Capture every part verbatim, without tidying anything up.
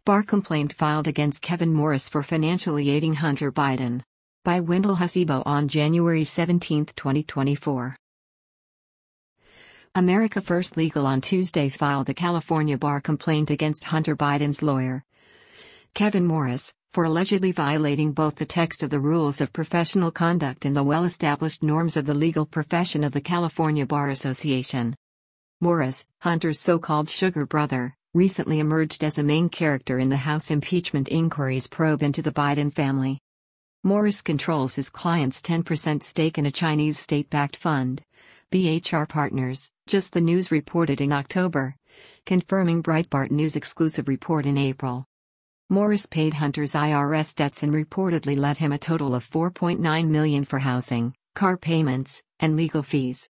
Barr complaint filed against Kevin Morris for financially aiding Hunter Biden. By Wendell Hasibo on January seventeenth, twenty twenty-four. America First Legal on Tuesday filed a California bar complaint against Hunter Biden's lawyer, Kevin Morris, for allegedly violating both the text of the rules of professional conduct and the well-established norms of the legal profession of the California Bar Association. Morris, Hunter's so-called sugar brother, recently emerged as a main character in the House impeachment inquiry's probe into the Biden family. Morris controls his client's ten percent stake in a Chinese state-backed fund, B H R Partners, Just the News reported in October, confirming Breitbart News' exclusive report in April. Morris paid Hunter's I R S debts and reportedly lent him a total of four point nine million dollars for housing, car payments, and legal fees.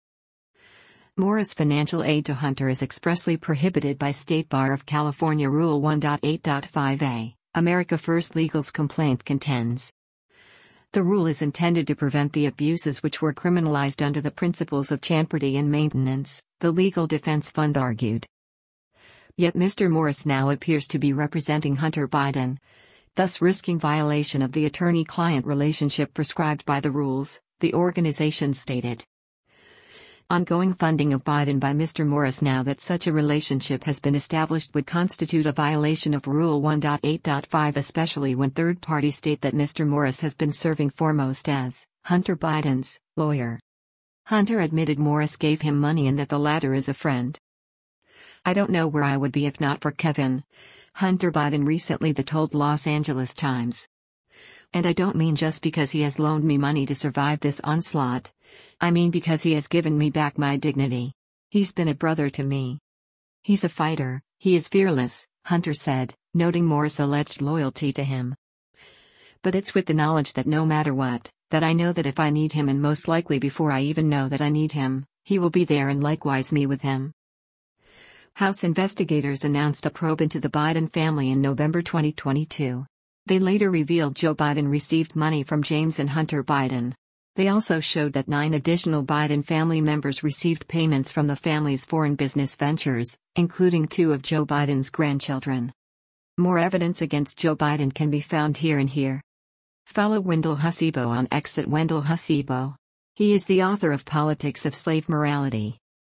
Morris' financial aid to Hunter is expressly prohibited by State Bar of California Rule one point eight point five A, America First Legal's complaint contends. The rule is intended to prevent the abuses which were criminalized under the principles of champerty and maintenance, the Legal Defense Fund argued. Yet Mister Morris now appears to be representing Hunter Biden, thus risking violation of the attorney-client relationship prescribed by the rules, the organization stated. Ongoing funding of Biden by Mister Morris now that such a relationship has been established would constitute a violation of Rule one point eight point five, especially when third parties state that Mister Morris has been serving foremost as Hunter Biden's lawyer. Hunter admitted Morris gave him money and that the latter is a friend. "I don't know where I would be if not for Kevin," Hunter Biden recently told Los Angeles Times. "And I don't mean just because he has loaned me money to survive this onslaught. I mean because he has given me back my dignity. He's been a brother to me. He's a fighter, he is fearless," Hunter said, noting Morris' alleged loyalty to him. "But it's with the knowledge that no matter what, that I know that if I need him and most likely before I even know that I need him, he will be there and likewise me with him." House investigators announced a probe into the Biden family in November twenty twenty-two. They later revealed Joe Biden received money from James and Hunter Biden. They also showed that nine additional Biden family members received payments from the family's foreign business ventures, including two of Joe Biden's grandchildren. More evidence against Joe Biden can be found here and here. Follow Wendell Hasibo on X at Wendell Hasibo. He is the author of Politics of Slave Morality.